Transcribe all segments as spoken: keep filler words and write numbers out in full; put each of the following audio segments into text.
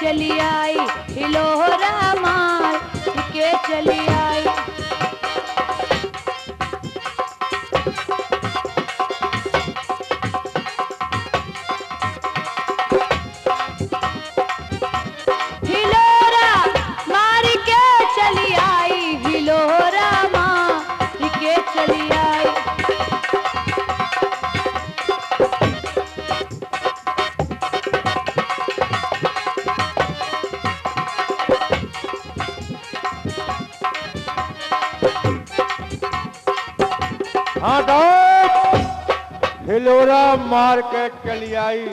चली आई, हिलोरा मार के चली आई। हिलोरा मार के चली आई, हिलोरा मार के चली आई। हाँ तो हिलोरा मार के चली आई।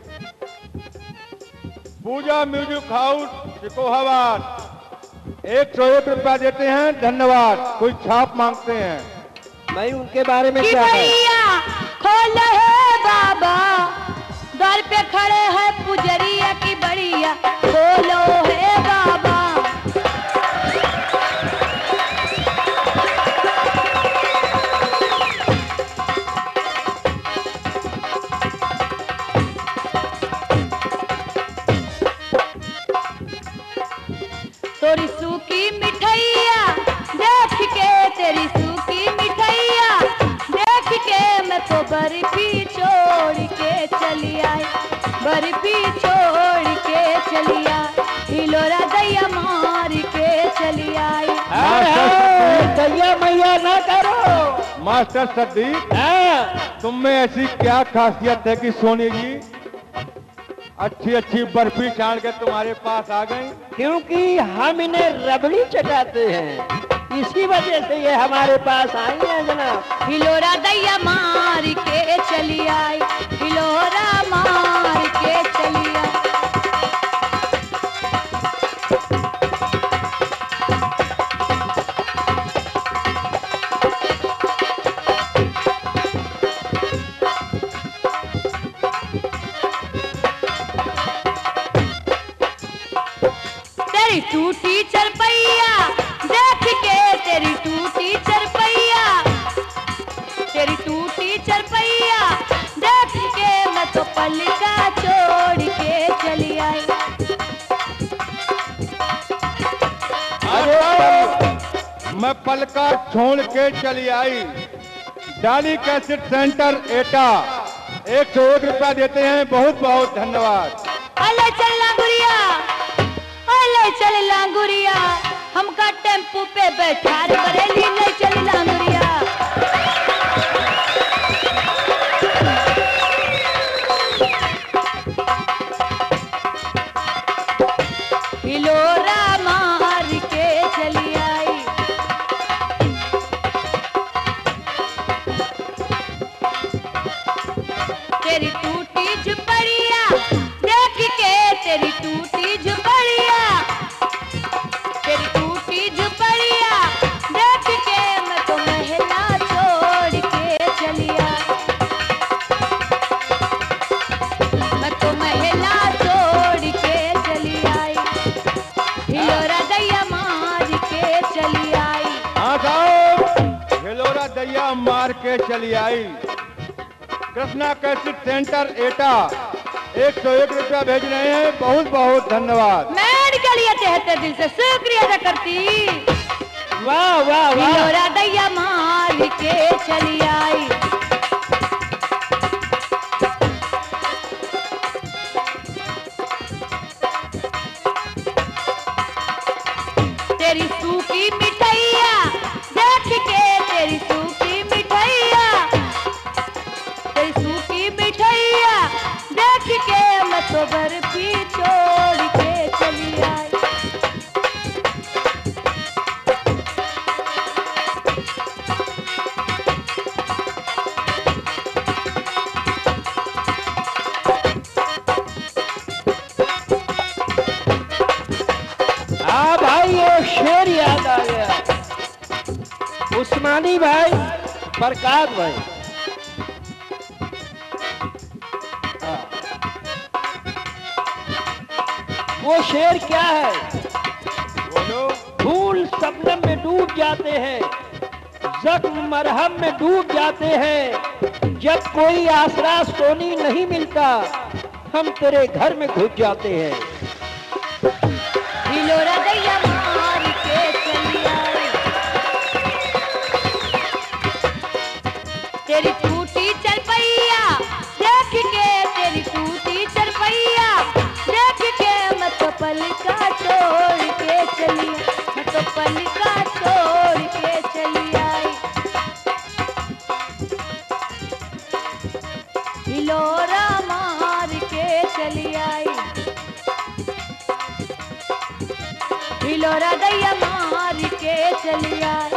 पूजा म्यूजिक हाउस सिकोहाबाद एक सौ एक रुपया देते हैं, धन्यवाद। कोई छाप मांगते हैं, मैं उनके बारे में कि क्या कहूं? भैया खोल है बाबा, द्वार पे खड़े है पुजरिया की बढ़िया, खोलो है बाबा। तोरी सूखी मिठाइया देख के, तेरी सूखी मिठाइया देख के, मैं तो बर्फी छोड़ के चली आई, बर्फी छोड़ के चली आई, हिलोरा दैया मार के चली आई। दैया मैया ना करो। मास्टर सदीक, तुम में ऐसी क्या खासियत है कि सोनी जी अच्छी अच्छी बर्फी छान के तुम्हारे पास आ गई? क्योंकि हम इन्हें रबड़ी चटाते हैं, इसी वजह से ये हमारे पास आई हैं जनाब। हिलोरा दैया मार के चली आई, हिलोरा मार के चली आई। तेरी टूटी चरपैया देख के, तेरी टूटी चरपैया, तेरी टूटी चरपैया देख के, मैं तो पलका छोड़ के चली आई। अरे मैं पलका छोड़ के चली आई। डाली कैसेट सेंटर एटा एक सौ एक रुपया देते हैं, बहुत बहुत धन्यवाद। अले चल लांगुरिया, अले चल लांगुरिया, हमका टेम्पू पे बैठा रे बरेली, ले चल लांगुरिया। हिलोरा मार के चली आई। तेरी टूटी झुपड़िया देख के, तेरी टूटी झुपड़िया, तेरी टूटी झुपड़िया देख के, मैं तो महला छोड़ के चली आई, मैं तो महला छोड़ के चली आई, हिलोरा दैया मार के चली आई। हाँ साहब, हिलोरा दैया मार के चली आई। कृष्णा कैसेट सेंटर एटा एक सौ एक रुपया भेज रहे हैं, बहुत बहुत धन्यवाद। मैं के लिए तहते दिल से शुक्रिया अदा करती। वाह वाह वाह। हिलोरा दैया मार के चली आई। तेरी सूखी मिठाइया देख के, तेरी सूखी मिठाइया, तेरी सूखी मिठाइया देख के, मैं तो बर्फी छोड़ के चली आई। हाँ भाई, एक शेर याद आ गया। उस्मानी भाई, प्रकाश भाई, वो शेर क्या है? बोलो। फूल शबनम में डूब जाते हैं, जख्म मरहम में डूब जाते हैं, जब कोई आसरा सोनी नहीं मिलता, हम तेरे घर में घुस जाते हैं। हिलोरा दैया मार के चली आई। तेरी टूटी चरपैया देख के, तेरी टूटी चरपैया देख के मैं तो पलका छोड़ के चली, मैं तो पलका छोड़ के चली आई। हिलोरा मार के चली आई, हिलोरा दैया मार के चली आई।